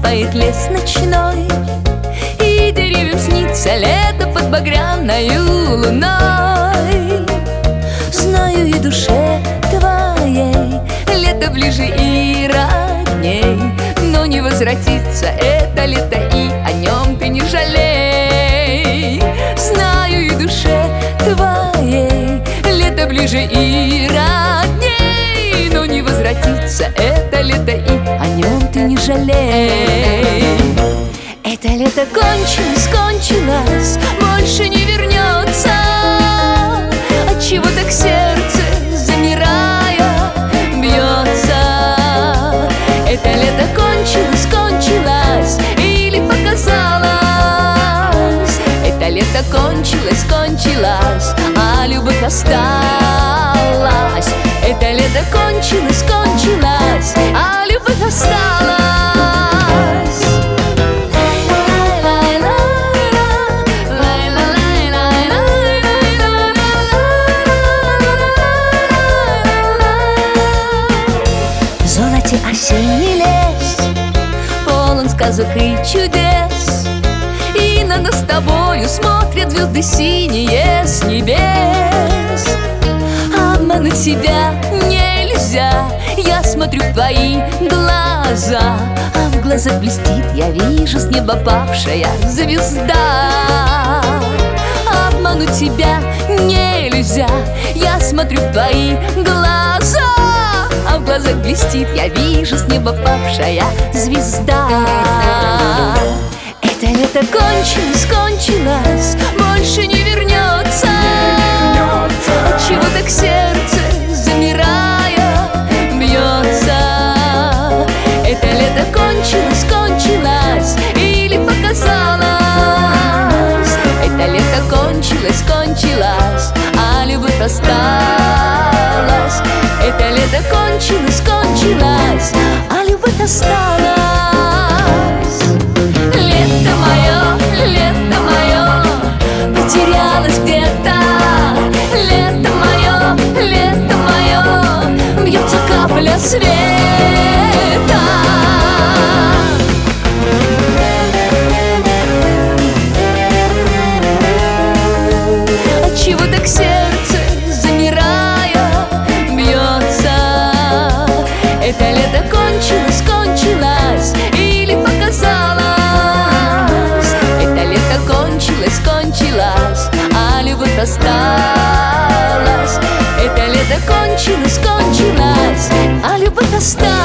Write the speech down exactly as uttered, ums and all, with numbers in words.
Капает лес ночной, и деревьям снится лето под багряною луной. Знаю, и душе твоей лето ближе и родней, но не возвратится это лето, и о нем ты не жалей. Знаю, и душе твоей лето ближе и родней, но не возвратится это лето, и о нем ты не жалей. Это лето кончилось, кончилось, больше не вернется. Отчего так сердце, замирая, бьется? Это лето кончилось, кончилось, или показалось? Это лето кончилось, кончилось, а любовь осталась. Это лето кончилось, кончилось, а любовь осталась. Золоте осенний лес, полон сказок и чудес, и на нас с тобою смотрят звезды синие с небес. Обмануть себя нельзя, я смотрю в твои глаза, а в глазах блестит, я вижу, с неба павшая звезда. Обмануть себя нельзя, я смотрю в твои глаза, а в глазах блестит, я вижу, с неба павшая звезда. Это лето кончилось, кончилось, больше не вернется. Отчего так сердце, замирая, бьется? Это лето кончилось, кончилось, или показалось? Это лето кончилось, кончилось, а любовь осталась. Это лето кончилось, кончилось, а любовь осталась. Лето мое, лето мое, потерялось где-то. Лето мое, лето мое, бьется капля света. Отчего так сердце, замирая, бьется? Это лето кончилось, кончилось, или показалось? Это лето кончилось, кончилось, а любовь осталась. Это лето кончилось, кончилось, а любовь осталась.